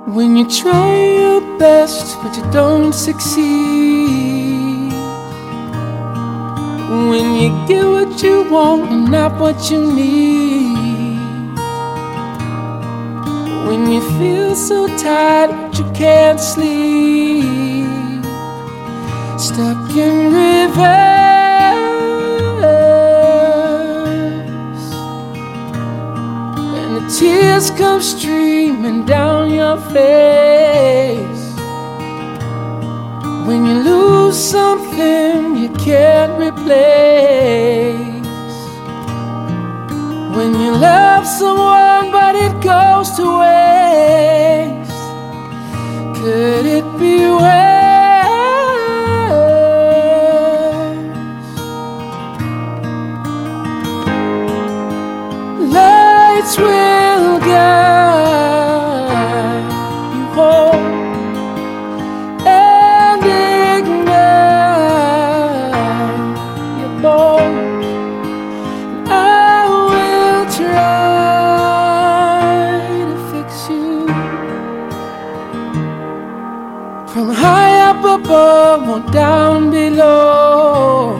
When you try your best but you don't succeed, when you get what you want and not what you need, when you feel so tired but you can't sleep, stuck in reverse, and the tears come streaming down your face. When you lose something you can't replace, when you love someone but it goes to waste, could it be worse? Lights will guide you home and ignite your bones. I will try to fix you from high up above or down below.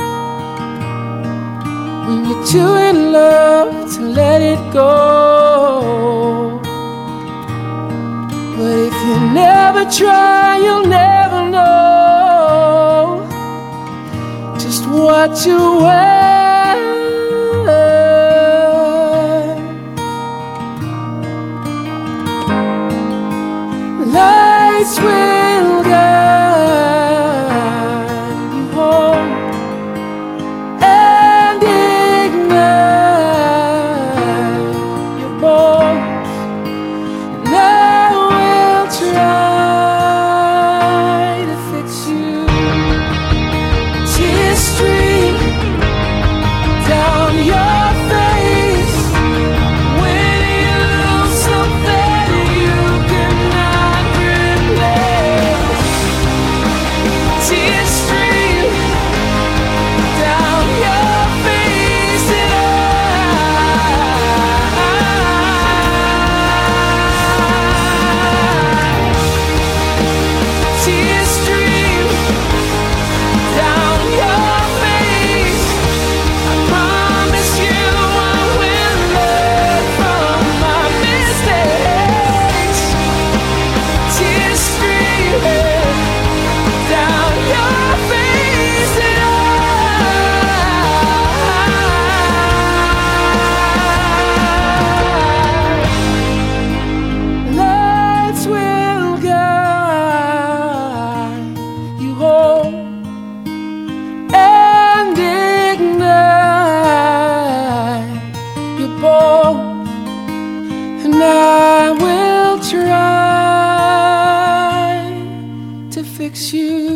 When you're too in love to let it go, but if you never try, you'll never know just what you want. Lights will guide you home and ignite your bones, and I will try to fix you. Tears stream down your face when you lose something you cannot replace. Tears stream down your face, and tears stream down your face. I promise you I will learn from my mistakes. Tears streaming down your face, and lights will guide you home and ignite your bones, and I will try to fix you.